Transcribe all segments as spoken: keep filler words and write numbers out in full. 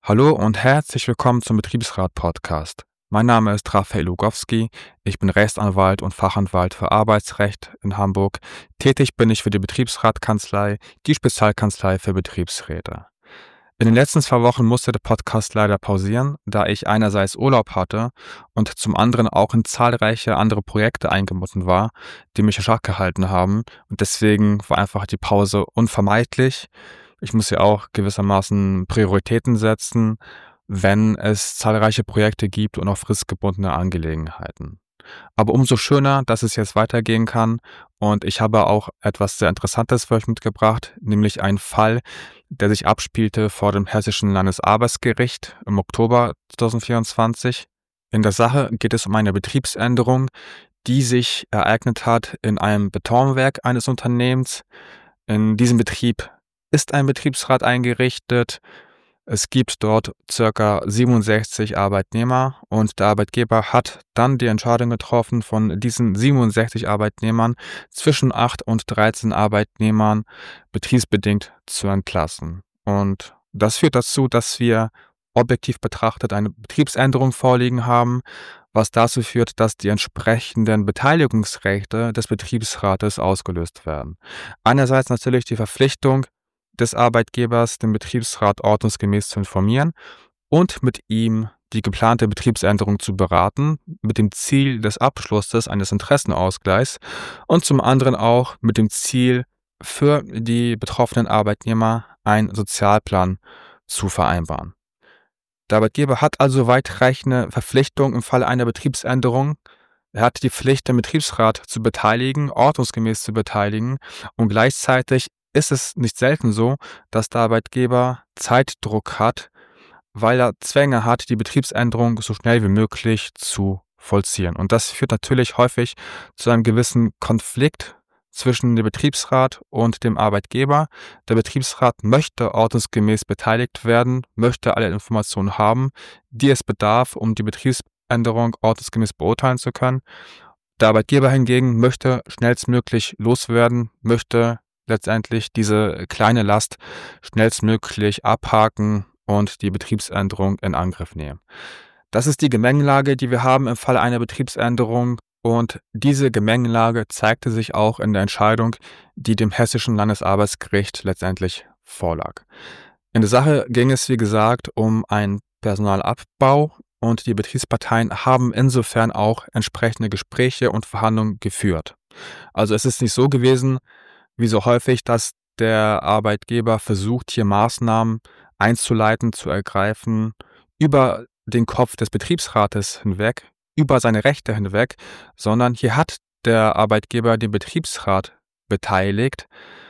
Hallo und herzlich willkommen zum Betriebsrat-Podcast. Mein Name ist Raphael Lugowski, ich bin Rechtsanwalt und Fachanwalt für Arbeitsrecht in Hamburg. Tätig bin ich für die Betriebsratkanzlei, die Spezialkanzlei für Betriebsräte. In den letzten zwei Wochen musste der Podcast leider pausieren, da ich einerseits Urlaub hatte und zum anderen auch in zahlreiche andere Projekte eingebunden war, die mich in Schach gehalten haben. Und deswegen war einfach die Pause unvermeidlich. Ich muss ja auch gewissermaßen Prioritäten setzen, wenn es zahlreiche Projekte gibt und auch fristgebundene Angelegenheiten. Aber umso schöner, dass es jetzt weitergehen kann, und ich habe auch etwas sehr Interessantes für euch mitgebracht, nämlich einen Fall, der sich abspielte vor dem Hessischen Landesarbeitsgericht im Oktober zweitausendvierundzwanzig. In der Sache geht es um eine Betriebsänderung, die sich ereignet hat in einem Betonwerk eines Unternehmens. In diesem Betrieb ist ein Betriebsrat eingerichtet. Es gibt dort circa siebenundsechzig Arbeitnehmer und der Arbeitgeber hat dann die Entscheidung getroffen, von diesen siebenundsechzig Arbeitnehmern zwischen acht und dreizehn Arbeitnehmern betriebsbedingt zu entlassen. Und das führt dazu, dass wir objektiv betrachtet eine Betriebsänderung vorliegen haben, was dazu führt, dass die entsprechenden Beteiligungsrechte des Betriebsrates ausgelöst werden. Einerseits natürlich die Verpflichtung des Arbeitgebers, den Betriebsrat ordnungsgemäß zu informieren und mit ihm die geplante Betriebsänderung zu beraten, mit dem Ziel des Abschlusses eines Interessenausgleichs und zum anderen auch mit dem Ziel, für die betroffenen Arbeitnehmer einen Sozialplan zu vereinbaren. Der Arbeitgeber hat also weitreichende Verpflichtungen im Falle einer Betriebsänderung. Er hat die Pflicht, den Betriebsrat zu beteiligen, ordnungsgemäß zu beteiligen, und gleichzeitig ist es nicht selten so, dass der Arbeitgeber Zeitdruck hat, weil er Zwänge hat, die Betriebsänderung so schnell wie möglich zu vollziehen. Und das führt natürlich häufig zu einem gewissen Konflikt zwischen dem Betriebsrat und dem Arbeitgeber. Der Betriebsrat möchte ordnungsgemäß beteiligt werden, möchte alle Informationen haben, die es bedarf, um die Betriebsänderung ordnungsgemäß beurteilen zu können. Der Arbeitgeber hingegen möchte schnellstmöglich loswerden, möchte letztendlich diese kleine Last schnellstmöglich abhaken und die Betriebsänderung in Angriff nehmen. Das ist die Gemengelage, die wir haben im Falle einer Betriebsänderung, und diese Gemengelage zeigte sich auch in der Entscheidung, die dem Hessischen Landesarbeitsgericht letztendlich vorlag. In der Sache ging es, wie gesagt, um einen Personalabbau, und die Betriebsparteien haben insofern auch entsprechende Gespräche und Verhandlungen geführt. Also es ist nicht so gewesen, wie so häufig, dass der Arbeitgeber versucht, hier Maßnahmen einzuleiten, zu ergreifen, über den Kopf des Betriebsrates hinweg, über seine Rechte hinweg, sondern hier hat der Arbeitgeber den Betriebsrat beteiligt.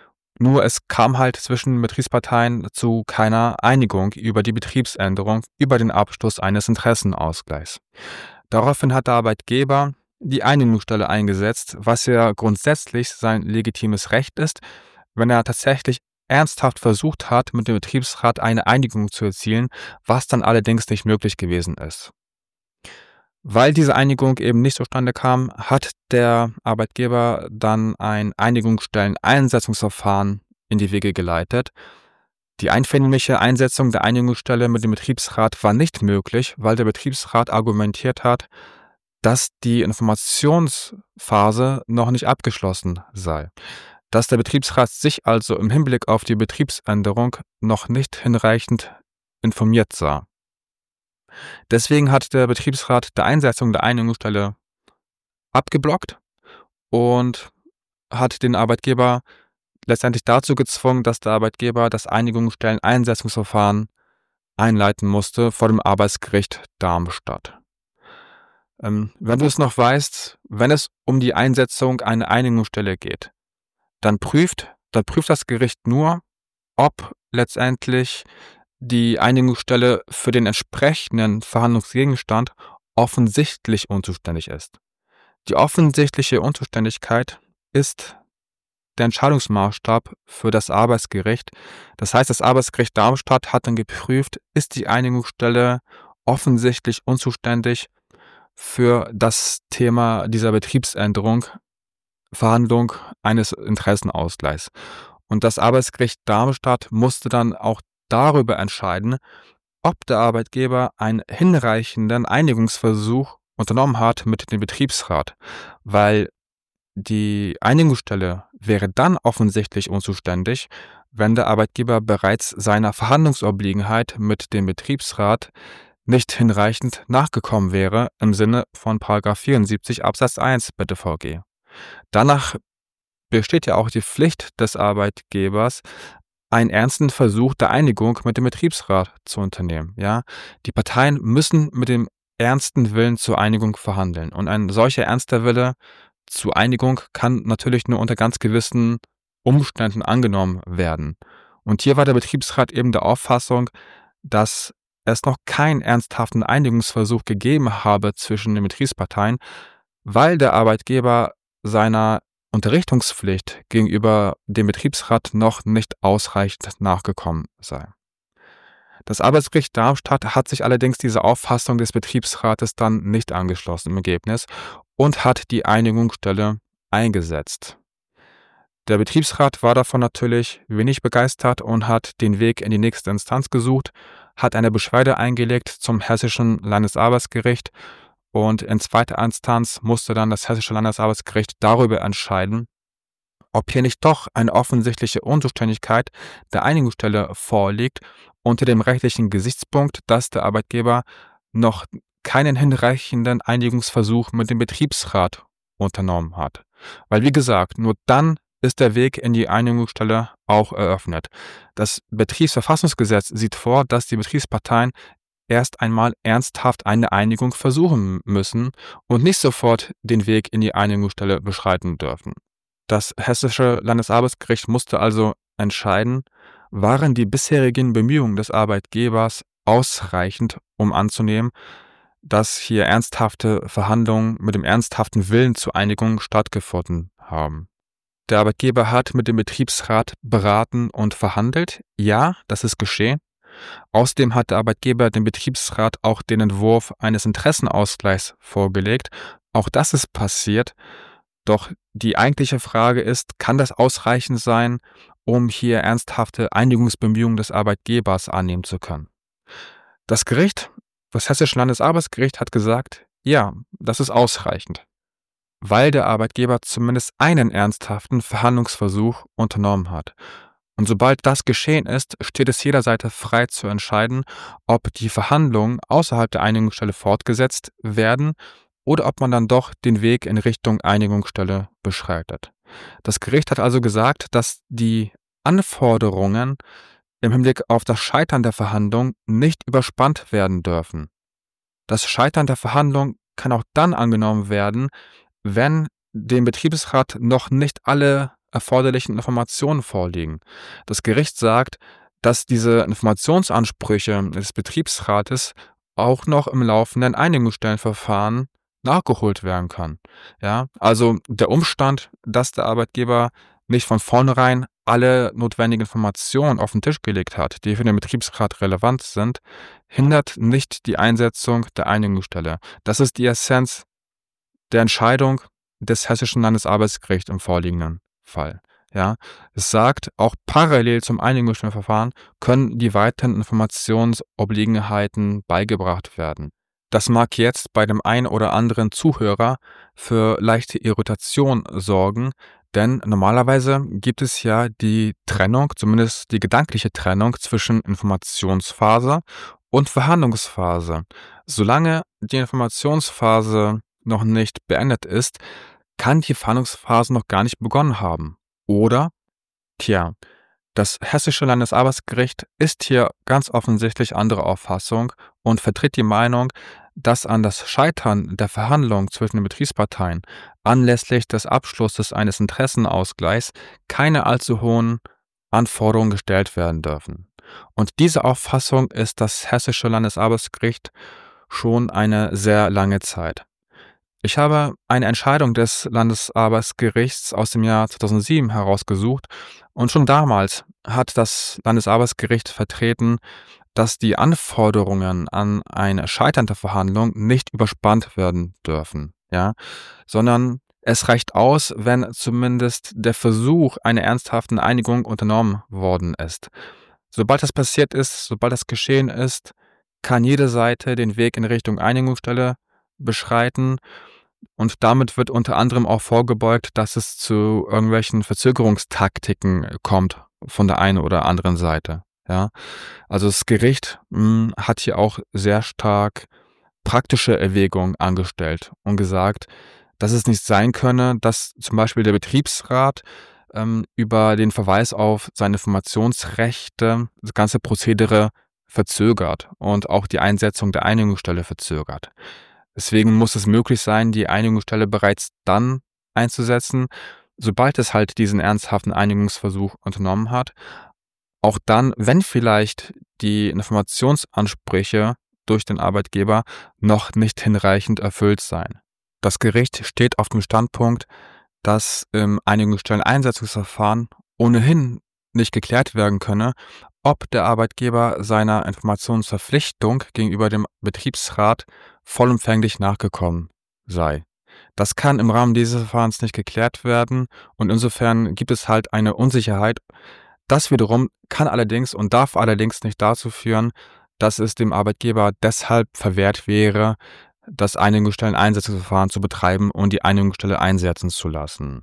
Nur es kam halt zwischen den Betriebsparteien zu keiner Einigung über die Betriebsänderung, über den Abschluss eines Interessenausgleichs. Daraufhin hat der Arbeitgeber die Einigungsstelle eingesetzt, was ja grundsätzlich sein legitimes Recht ist, wenn er tatsächlich ernsthaft versucht hat, mit dem Betriebsrat eine Einigung zu erzielen, was dann allerdings nicht möglich gewesen ist. Weil diese Einigung eben nicht zustande kam, hat der Arbeitgeber dann ein Einigungsstellen-Einsetzungsverfahren in die Wege geleitet. Die einvernehmliche Einsetzung der Einigungsstelle mit dem Betriebsrat war nicht möglich, weil der Betriebsrat argumentiert hat, dass die Informationsphase noch nicht abgeschlossen sei, dass der Betriebsrat sich also im Hinblick auf die Betriebsänderung noch nicht hinreichend informiert sah. Deswegen hat der Betriebsrat der Einsetzung der Einigungsstelle abgeblockt und hat den Arbeitgeber letztendlich dazu gezwungen, dass der Arbeitgeber das Einigungsstellen-Einsetzungsverfahren einleiten musste vor dem Arbeitsgericht Darmstadt. Ähm, wenn du es noch weißt, wenn es um die Einsetzung einer Einigungsstelle geht, dann prüft, dann prüft das Gericht nur, ob letztendlich die Einigungsstelle für den entsprechenden Verhandlungsgegenstand offensichtlich unzuständig ist. Die offensichtliche Unzuständigkeit ist der Entscheidungsmaßstab für das Arbeitsgericht. Das heißt, das Arbeitsgericht Darmstadt hat dann geprüft, ist die Einigungsstelle offensichtlich unzuständig für das Thema dieser Betriebsänderung, Verhandlung eines Interessenausgleichs. Und das Arbeitsgericht Darmstadt musste dann auch darüber entscheiden, ob der Arbeitgeber einen hinreichenden Einigungsversuch unternommen hat mit dem Betriebsrat, weil die Einigungsstelle wäre dann offensichtlich unzuständig, wenn der Arbeitgeber bereits seiner Verhandlungsobliegenheit mit dem Betriebsrat nicht hinreichend nachgekommen wäre im Sinne von Paragraph vierundsiebzig Absatz eins B T V G. Danach besteht ja auch die Pflicht des Arbeitgebers, einen ernsten Versuch der Einigung mit dem Betriebsrat zu unternehmen. Ja? Die Parteien müssen mit dem ernsten Willen zur Einigung verhandeln. Und ein solcher ernster Wille zur Einigung kann natürlich nur unter ganz gewissen Umständen angenommen werden. Und hier war der Betriebsrat eben der Auffassung, dass es noch keinen ernsthaften Einigungsversuch gegeben habe zwischen den Betriebsparteien, weil der Arbeitgeber seiner Unterrichtungspflicht gegenüber dem Betriebsrat noch nicht ausreichend nachgekommen sei. Das Arbeitsgericht Darmstadt hat sich allerdings dieser Auffassung des Betriebsrates dann nicht angeschlossen im Ergebnis und hat die Einigungsstelle eingesetzt. Der Betriebsrat war davon natürlich wenig begeistert und hat den Weg in die nächste Instanz gesucht, hat eine Beschwerde eingelegt zum Hessischen Landesarbeitsgericht und in zweiter Instanz musste dann das Hessische Landesarbeitsgericht darüber entscheiden, ob hier nicht doch eine offensichtliche Unzuständigkeit der Einigungsstelle vorliegt, unter dem rechtlichen Gesichtspunkt, dass der Arbeitgeber noch keinen hinreichenden Einigungsversuch mit dem Betriebsrat unternommen hat. Weil, wie gesagt, nur dann ist der Weg in die Einigungsstelle auch eröffnet. Das Betriebsverfassungsgesetz sieht vor, dass die Betriebsparteien erst einmal ernsthaft eine Einigung versuchen müssen und nicht sofort den Weg in die Einigungsstelle beschreiten dürfen. Das Hessische Landesarbeitsgericht musste also entscheiden, waren die bisherigen Bemühungen des Arbeitgebers ausreichend, um anzunehmen, dass hier ernsthafte Verhandlungen mit dem ernsthaften Willen zur Einigung stattgefunden haben. Der Arbeitgeber hat mit dem Betriebsrat beraten und verhandelt. Ja, das ist geschehen. Außerdem hat der Arbeitgeber dem Betriebsrat auch den Entwurf eines Interessenausgleichs vorgelegt. Auch das ist passiert. Doch die eigentliche Frage ist, kann das ausreichend sein, um hier ernsthafte Einigungsbemühungen des Arbeitgebers annehmen zu können? Das Gericht, das Hessische Landesarbeitsgericht, hat gesagt, ja, das ist ausreichend, weil der Arbeitgeber zumindest einen ernsthaften Verhandlungsversuch unternommen hat. Und sobald das geschehen ist, steht es jeder Seite frei zu entscheiden, ob die Verhandlungen außerhalb der Einigungsstelle fortgesetzt werden oder ob man dann doch den Weg in Richtung Einigungsstelle beschreitet. Das Gericht hat also gesagt, dass die Anforderungen im Hinblick auf das Scheitern der Verhandlung nicht überspannt werden dürfen. Das Scheitern der Verhandlung kann auch dann angenommen werden, wenn dem Betriebsrat noch nicht alle erforderlichen Informationen vorliegen. Das Gericht sagt, dass diese Informationsansprüche des Betriebsrates auch noch im laufenden Einigungsstellenverfahren nachgeholt werden kann. Ja, also der Umstand, dass der Arbeitgeber nicht von vornherein alle notwendigen Informationen auf den Tisch gelegt hat, die für den Betriebsrat relevant sind, hindert nicht die Einsetzung der Einigungsstelle. Das ist die Essenz der Entscheidung des Hessischen Landesarbeitsgerichts im vorliegenden Fall. Ja, es sagt, auch parallel zum Einigungsstellenverfahren können die weiteren Informationsobliegenheiten beigebracht werden. Das mag jetzt bei dem einen oder anderen Zuhörer für leichte Irritation sorgen, denn normalerweise gibt es ja die Trennung, zumindest die gedankliche Trennung zwischen Informationsphase und Verhandlungsphase. Solange die Informationsphase noch nicht beendet ist, kann die Verhandlungsphase noch gar nicht begonnen haben. Oder, tja, das Hessische Landesarbeitsgericht ist hier ganz offensichtlich anderer Auffassung und vertritt die Meinung, dass an das Scheitern der Verhandlungen zwischen den Betriebsparteien anlässlich des Abschlusses eines Interessenausgleichs keine allzu hohen Anforderungen gestellt werden dürfen. Und diese Auffassung ist das Hessische Landesarbeitsgericht schon eine sehr lange Zeit. Ich habe eine Entscheidung des Landesarbeitsgerichts aus dem Jahr zweitausendsieben herausgesucht und schon damals hat das Landesarbeitsgericht vertreten, dass die Anforderungen an eine scheiternde Verhandlung nicht überspannt werden dürfen, ja, sondern es reicht aus, wenn zumindest der Versuch einer ernsthaften Einigung unternommen worden ist. Sobald das passiert ist, sobald das geschehen ist, kann jede Seite den Weg in Richtung Einigungsstelle beschreiten und damit wird unter anderem auch vorgebeugt, dass es zu irgendwelchen Verzögerungstaktiken kommt von der einen oder anderen Seite, ja? Also, das Gericht, hm, hat hier auch sehr stark praktische Erwägungen angestellt und gesagt, dass es nicht sein könne, dass zum Beispiel der Betriebsrat, ähm, über den Verweis auf seine Informationsrechte das ganze Prozedere verzögert und auch die Einsetzung der Einigungsstelle verzögert. Deswegen muss es möglich sein, die Einigungsstelle bereits dann einzusetzen, sobald es halt diesen ernsthaften Einigungsversuch unternommen hat. Auch dann, wenn vielleicht die Informationsansprüche durch den Arbeitgeber noch nicht hinreichend erfüllt seien. Das Gericht steht auf dem Standpunkt, dass im Einigungsstelleneinsetzungsverfahren ohnehin nicht geklärt werden könne, ob der Arbeitgeber seiner Informationsverpflichtung gegenüber dem Betriebsrat vollumfänglich nachgekommen sei. Das kann im Rahmen dieses Verfahrens nicht geklärt werden und insofern gibt es halt eine Unsicherheit. Das wiederum kann allerdings und darf allerdings nicht dazu führen, dass es dem Arbeitgeber deshalb verwehrt wäre, das Einigungsstelleneinsetzungsverfahren zu betreiben und die Einigungsstelle einsetzen zu lassen.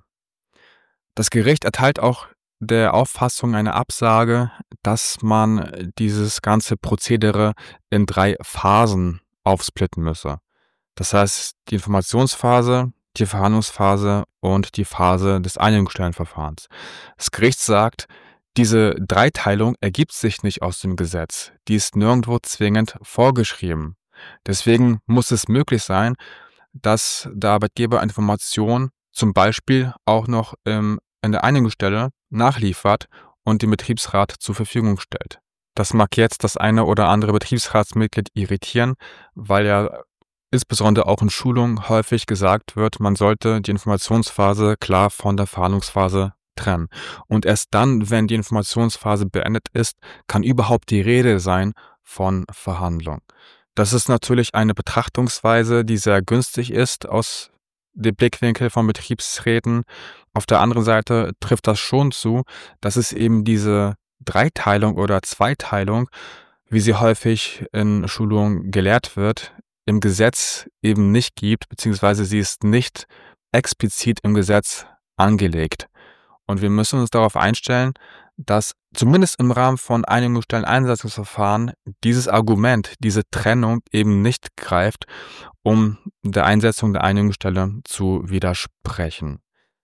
Das Gericht erteilt auch der Auffassung eine Absage, dass man dieses ganze Prozedere in drei Phasen aufsplitten müsse. Das heißt, die Informationsphase, die Verhandlungsphase und die Phase des Einigungsstellenverfahrens. Das Gericht sagt, diese Dreiteilung ergibt sich nicht aus dem Gesetz. Die ist nirgendwo zwingend vorgeschrieben. Deswegen muss es möglich sein, dass der Arbeitgeber Informationen zum Beispiel auch noch ähm, in der Einigungsstelle nachliefert und dem Betriebsrat zur Verfügung stellt. Das mag jetzt das eine oder andere Betriebsratsmitglied irritieren, weil ja insbesondere auch in Schulungen häufig gesagt wird, man sollte die Informationsphase klar von der Verhandlungsphase trennen. Und erst dann, wenn die Informationsphase beendet ist, kann überhaupt die Rede sein von Verhandlung. Das ist natürlich eine Betrachtungsweise, die sehr günstig ist aus dem Blickwinkel von Betriebsräten. Auf der anderen Seite trifft das schon zu, dass es eben diese Dreiteilung oder Zweiteilung, wie sie häufig in Schulungen gelehrt wird, im Gesetz eben nicht gibt, beziehungsweise sie ist nicht explizit im Gesetz angelegt. Und wir müssen uns darauf einstellen, dass zumindest im Rahmen von Einigungsstelleneinsetzungsverfahren dieses Argument, diese Trennung eben nicht greift, um der Einsetzung der Einigungsstelle zu widersprechen.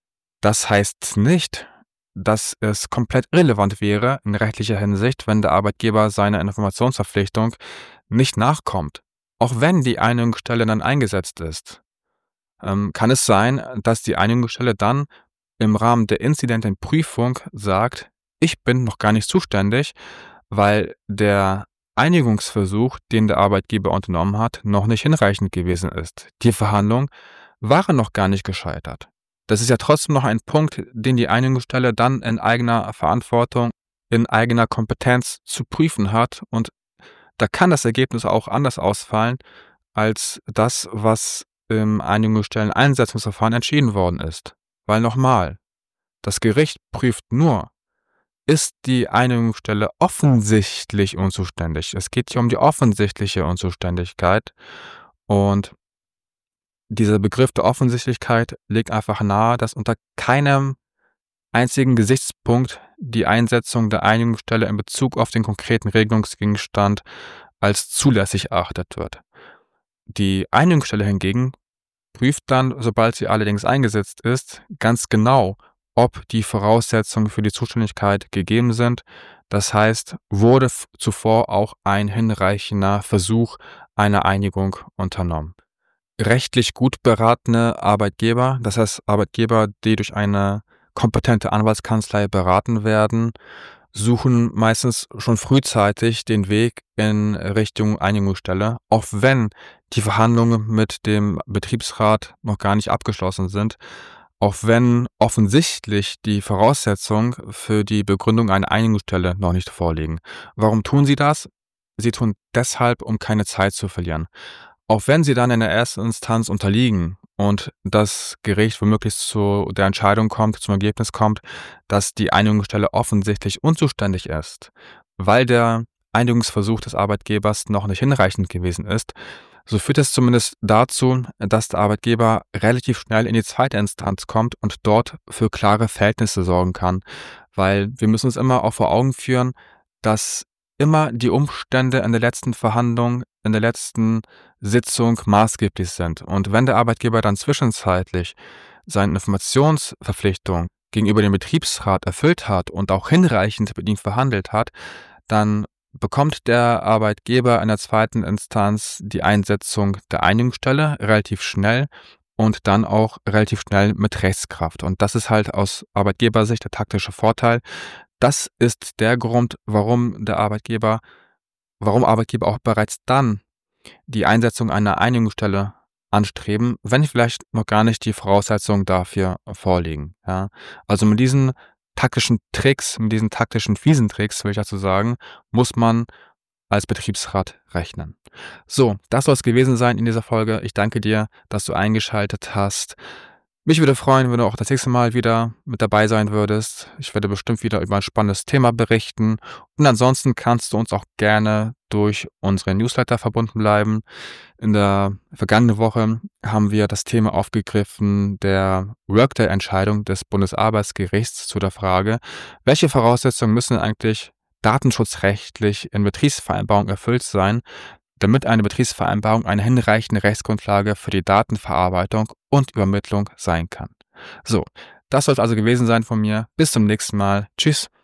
Das heißt nicht, dass es komplett irrelevant wäre in rechtlicher Hinsicht, wenn der Arbeitgeber seiner Informationsverpflichtung nicht nachkommt. Auch wenn die Einigungsstelle dann eingesetzt ist, ähm, kann es sein, dass die Einigungsstelle dann im Rahmen der Inzidentenprüfung sagt, ich bin noch gar nicht zuständig, weil der Einigungsversuch, den der Arbeitgeber unternommen hat, noch nicht hinreichend gewesen ist. Die Verhandlungen waren noch gar nicht gescheitert. Das ist ja trotzdem noch ein Punkt, den die Einigungsstelle dann in eigener Verantwortung, in eigener Kompetenz zu prüfen hat und da kann das Ergebnis auch anders ausfallen als das, was im Einigungsstelleneinsetzungsverfahren entschieden worden ist. Weil nochmal, das Gericht prüft nur, ist die Einigungsstelle offensichtlich unzuständig. Es geht hier um die offensichtliche Unzuständigkeit und dieser Begriff der Offensichtlichkeit legt einfach nahe, dass unter keinem einzigen Gesichtspunkt die Einsetzung der Einigungsstelle in Bezug auf den konkreten Regelungsgegenstand als zulässig erachtet wird. Die Einigungsstelle hingegen prüft dann, sobald sie allerdings eingesetzt ist, ganz genau, ob die Voraussetzungen für die Zuständigkeit gegeben sind. Das heißt, wurde f- zuvor auch ein hinreichender Versuch einer Einigung unternommen. Rechtlich gut beratene Arbeitgeber, das heißt Arbeitgeber, die durch eine kompetente Anwaltskanzlei beraten werden, suchen meistens schon frühzeitig den Weg in Richtung Einigungsstelle, auch wenn die Verhandlungen mit dem Betriebsrat noch gar nicht abgeschlossen sind, auch wenn offensichtlich die Voraussetzungen für die Begründung einer Einigungsstelle noch nicht vorliegen. Warum tun sie das? Sie tun deshalb, um keine Zeit zu verlieren. Auch wenn sie dann in der ersten Instanz unterliegen und das Gericht womöglich zu der Entscheidung kommt, zum Ergebnis kommt, dass die Einigungsstelle offensichtlich unzuständig ist, weil der Einigungsversuch des Arbeitgebers noch nicht hinreichend gewesen ist, so führt es zumindest dazu, dass der Arbeitgeber relativ schnell in die zweite Instanz kommt und dort für klare Verhältnisse sorgen kann. Weil wir müssen uns immer auch vor Augen führen, dass immer die Umstände in der letzten Verhandlung, in der letzten Sitzung maßgeblich sind. Und wenn der Arbeitgeber dann zwischenzeitlich seine Informationsverpflichtung gegenüber dem Betriebsrat erfüllt hat und auch hinreichend mit ihm verhandelt hat, dann bekommt der Arbeitgeber in der zweiten Instanz die Einsetzung der Einigungsstelle relativ schnell und dann auch relativ schnell mit Rechtskraft. Und das ist halt aus Arbeitgebersicht der taktische Vorteil. Das ist der Grund, warum der Arbeitgeber, warum Arbeitgeber auch bereits dann die Einsetzung einer Einigungsstelle anstreben, wenn vielleicht noch gar nicht die Voraussetzungen dafür vorliegen. Ja? Also mit diesen taktischen Tricks, mit diesen taktischen fiesen Tricks, will ich dazu sagen, muss man als Betriebsrat rechnen. So, das soll es gewesen sein in dieser Folge. Ich danke dir, dass du eingeschaltet hast. Mich würde freuen, wenn du auch das nächste Mal wieder mit dabei sein würdest. Ich werde bestimmt wieder über ein spannendes Thema berichten. Und ansonsten kannst du uns auch gerne durch unsere Newsletter verbunden bleiben. In der vergangenen Woche haben wir das Thema aufgegriffen der Workday-Entscheidung des Bundesarbeitsgerichts zu der Frage, welche Voraussetzungen müssen eigentlich datenschutzrechtlich in Betriebsvereinbarungen erfüllt sein, damit eine Betriebsvereinbarung eine hinreichende Rechtsgrundlage für die Datenverarbeitung und Übermittlung sein kann. So, das soll es also gewesen sein von mir. Bis zum nächsten Mal. Tschüss.